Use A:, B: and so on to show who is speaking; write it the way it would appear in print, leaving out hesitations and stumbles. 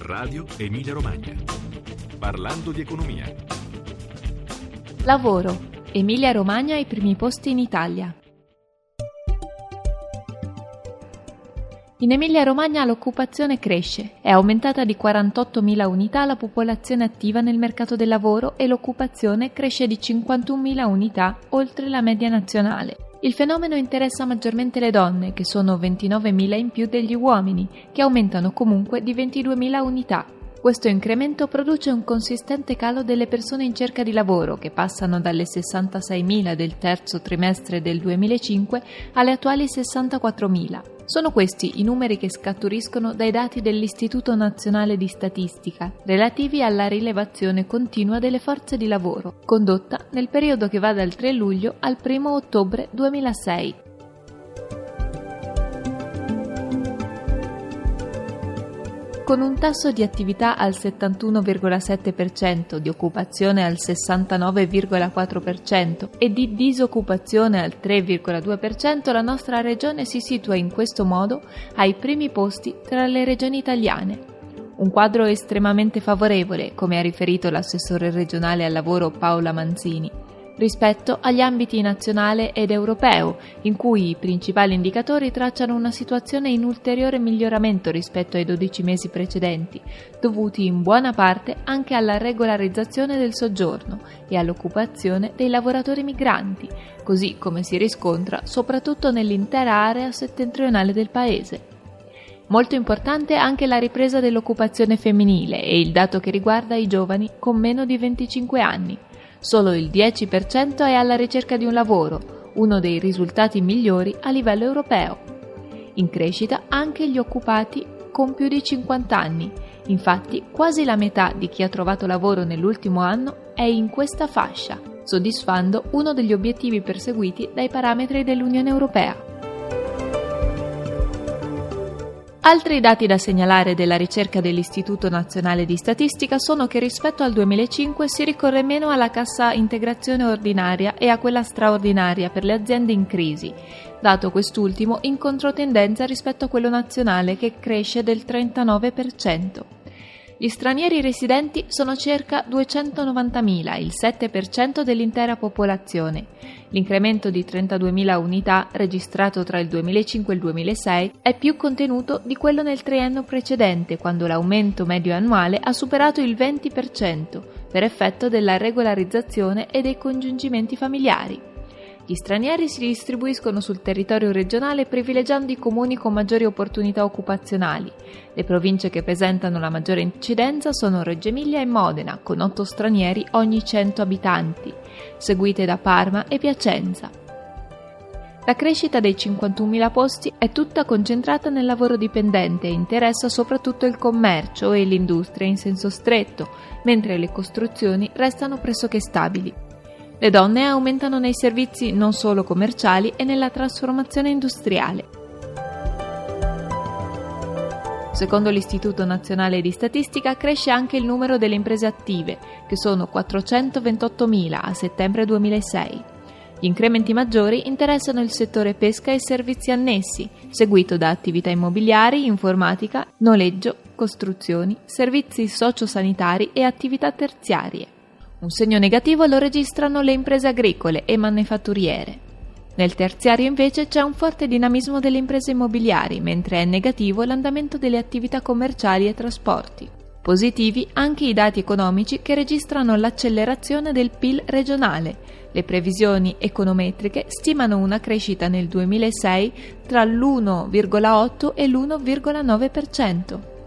A: Radio Emilia Romagna. Parlando di economia.
B: Lavoro. Emilia Romagna ai primi posti in Italia. In Emilia Romagna l'occupazione cresce, è aumentata di 48.000 unità la popolazione attiva nel mercato del lavoro e l'occupazione cresce di 51.000 unità oltre la media nazionale. Il fenomeno interessa maggiormente le donne, che sono 29.000 in più degli uomini, che aumentano comunque di 22.000 unità. Questo incremento produce un consistente calo delle persone in cerca di lavoro, che passano dalle 66.000 del terzo trimestre del 2005 alle attuali 64.000. Sono questi i numeri che scaturiscono dai dati dell'Istituto Nazionale di Statistica relativi alla rilevazione continua delle forze di lavoro, condotta nel periodo che va dal 3 luglio al 1 ottobre 2006. Con un tasso di attività al 71,7%, di occupazione al 69,4% e di disoccupazione al 3,2%, la nostra regione si situa in questo modo ai primi posti tra le regioni italiane. Un quadro estremamente favorevole, come ha riferito l'assessore regionale al lavoro Paola Manzini, rispetto agli ambiti nazionale ed europeo, in cui i principali indicatori tracciano una situazione in ulteriore miglioramento rispetto ai 12 mesi precedenti, dovuti in buona parte anche alla regolarizzazione del soggiorno e all'occupazione dei lavoratori migranti, così come si riscontra soprattutto nell'intera area settentrionale del Paese. Molto importante anche la ripresa dell'occupazione femminile e il dato che riguarda i giovani con meno di 25 anni. Solo il 10% è alla ricerca di un lavoro, uno dei risultati migliori a livello europeo. In crescita anche gli occupati con più di 50 anni. Infatti, quasi la metà di chi ha trovato lavoro nell'ultimo anno è in questa fascia, soddisfando uno degli obiettivi perseguiti dai parametri dell'Unione Europea. Altri dati da segnalare della ricerca dell'Istituto Nazionale di Statistica sono che rispetto al 2005 si ricorre meno alla cassa integrazione ordinaria e a quella straordinaria per le aziende in crisi, dato quest'ultimo in controtendenza rispetto a quello nazionale che cresce del 39%. Gli stranieri residenti sono circa 290.000, il 7% dell'intera popolazione. L'incremento di 32.000 unità registrato tra il 2005 e il 2006 è più contenuto di quello nel triennio precedente, quando l'aumento medio annuale ha superato il 20% per effetto della regolarizzazione e dei congiungimenti familiari. Gli stranieri si distribuiscono sul territorio regionale privilegiando i comuni con maggiori opportunità occupazionali. Le province che presentano la maggiore incidenza sono Reggio Emilia e Modena, con 8 stranieri ogni 100 abitanti, seguite da Parma e Piacenza. La crescita dei 51.000 posti è tutta concentrata nel lavoro dipendente e interessa soprattutto il commercio e l'industria in senso stretto, mentre le costruzioni restano pressoché stabili. Le donne aumentano nei servizi non solo commerciali e nella trasformazione industriale. Secondo l'Istituto Nazionale di Statistica cresce anche il numero delle imprese attive, che sono 428.000 a settembre 2006. Gli incrementi maggiori interessano il settore pesca e servizi annessi, seguito da attività immobiliari, informatica, noleggio, costruzioni, servizi sociosanitari e attività terziarie. Un segno negativo lo registrano le imprese agricole e manifatturiere. Nel terziario invece c'è un forte dinamismo delle imprese immobiliari, mentre è negativo l'andamento delle attività commerciali e trasporti. Positivi anche i dati economici che registrano l'accelerazione del PIL regionale. Le previsioni econometriche stimano una crescita nel 2006 tra l'1,8 e l'1,9%.